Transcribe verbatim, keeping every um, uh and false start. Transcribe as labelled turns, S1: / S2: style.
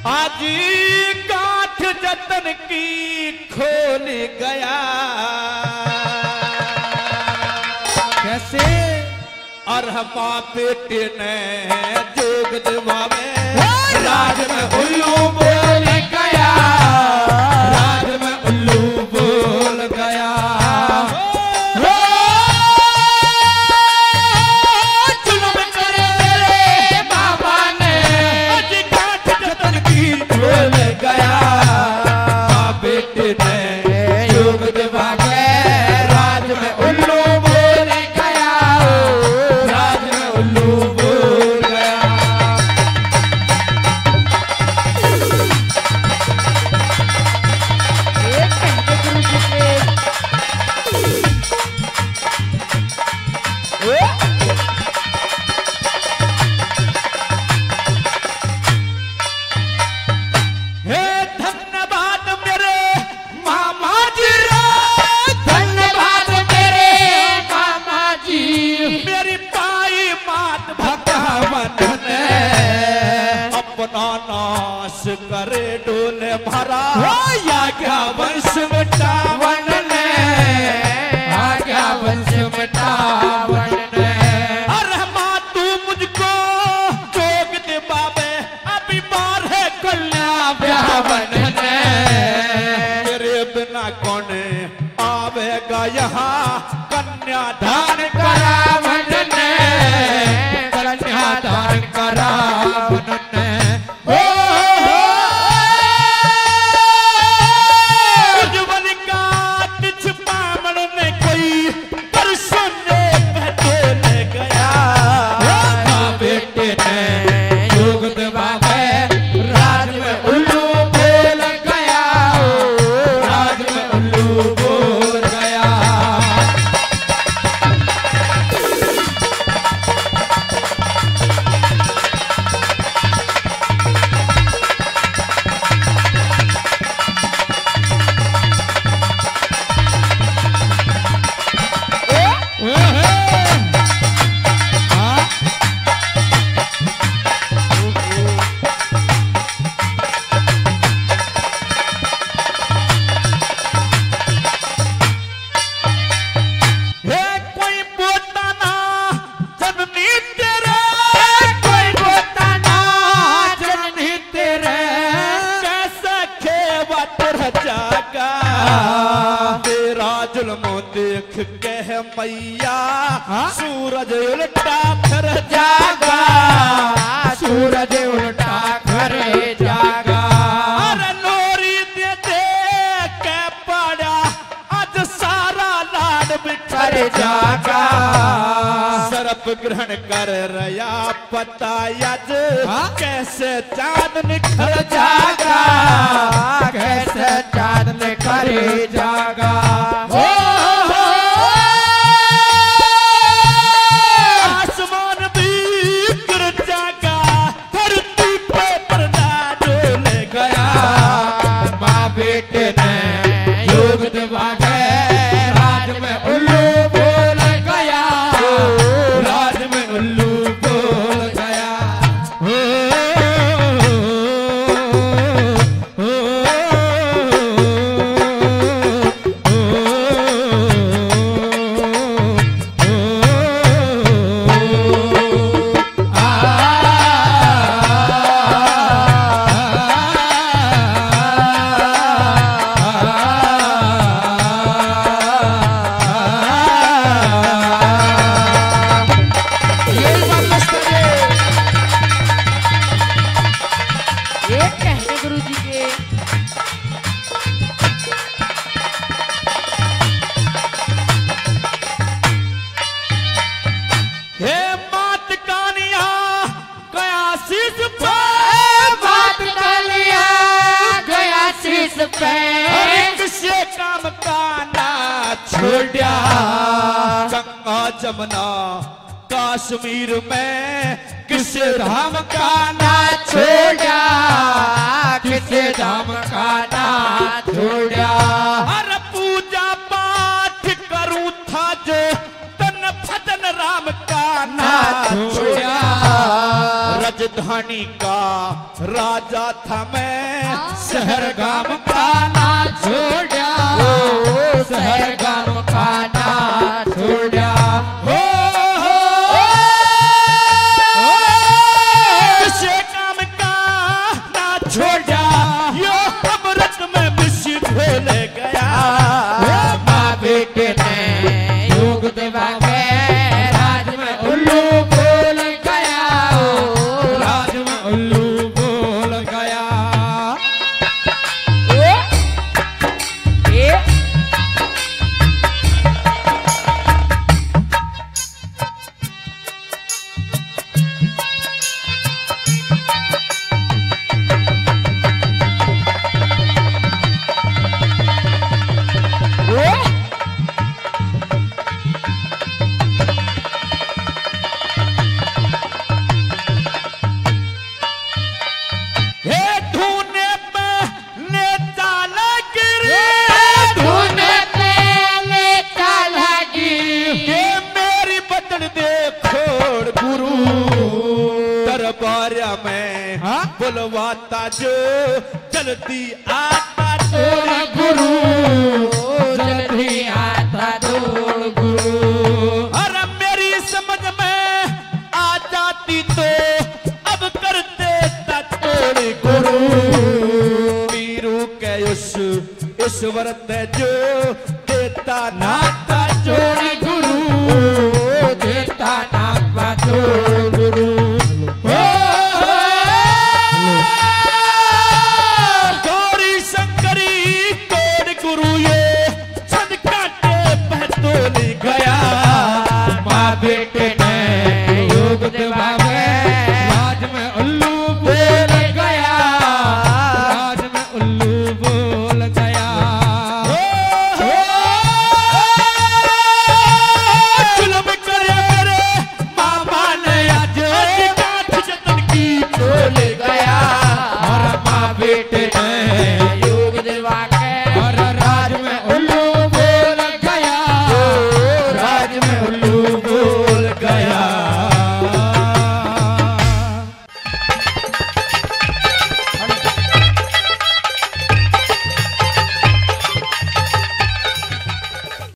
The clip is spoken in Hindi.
S1: आज गांठ जतन की खोल गया।
S2: कैसे?
S1: और हमा बेटे ने जोग दिवावे राज में उल्लू बोल गया, राज में उल्लू बोल गया। जुल्म करे तेरे बाबा ने आज गांठ जतन की खोल गया। माँ बेटे ने जोग दिवावे राज में उल्लू बोल गया, राज में उल्लू बोल गया।
S2: एक घंटे गुरु जी के
S1: हे धन्यवाद मेरे मामा जी रे, धन्यवाद मेरे मामा जी। मेरी पाई मात भगवान ने अपना नाश करे डोले भरा। या क्या वंश मिटावन ने, आ क्या वंश मिटावन ने। अरे माँ तू मुझको जोग दे बाबे अभी बार है कन्या ब्यावन ने। तेरे बिना कौन आवेगा यहाँ कन्यादान करावन ने, कन्यादान करावन ने। ओ उज्ज्वल का तिछ पामन ने कोई दर्शन बदल गया। माँ बेटे ने जोग दिवावे राज में उल्लू बोल गया, राज में उल्लू बोल गया। हे कोई बोता ना जननी तेरे, कोई बोता ना जननी तेरे। कैसे खेवा तेरा जागा तेरा जुल्म देख के मैया। सूरज उल्टा कर जागा, सूरज उल्टा कर जागा। अरे नोरी दे दे के पड़ा आज सारा लाड बिखर जागा। सरप ग्रहण कर रया पता आज कैसे चांद निखर जागा, कैसे चांद निखर जागा। हो हो आसमान भी गिर जागा, धरती पे पर्दा डोल गया। माँ बेटे ने योग दिवावे राज में उल्लू बोल गया, राज में उल्लू बोल गया। हो, हो,
S2: एक घंटे गुरु जी के
S1: हे मात कानिया गया शीश पे,
S2: बात डालिया गया शीश पे।
S1: किसे काम का ना छोड़ा। गंगा जमुना कश्मीर में किसे धाम का ना छोड़ा, किसे धाम का ना छोड़ा। अरे पूजा पाठ करूं था जो तन भजन राम का ना छोड़ा। राजधानी मणि का राजा था मैं, शहर गाम का ना छोड़ा,
S2: शहर गाम का ना छोड़ा।
S1: हो किसे काम का ना छोड़ा, यो अमृत में विष घोल गया।
S2: माँ बेटे ने योग देवा के राज में उल्लू बोल गया,
S1: राज में उल्लू बोल गया।
S2: ए
S1: हे धूने पे नेता लगी,
S2: धुन पहले चलगी,
S1: ये मेरी बदन देखोड़ गुरु, दरबार में बुलवाता जो जल्दी आता तोड़ गुरु,
S2: जल्दी आता दौड़ गुरु।
S1: अरे मेरी समझ में आ जाती तो अब कर देता तोड़ गुरु, वीरू के उस ईश्वर ते जो देता नाता जोड़ गुरु,
S2: देता नाम जोड़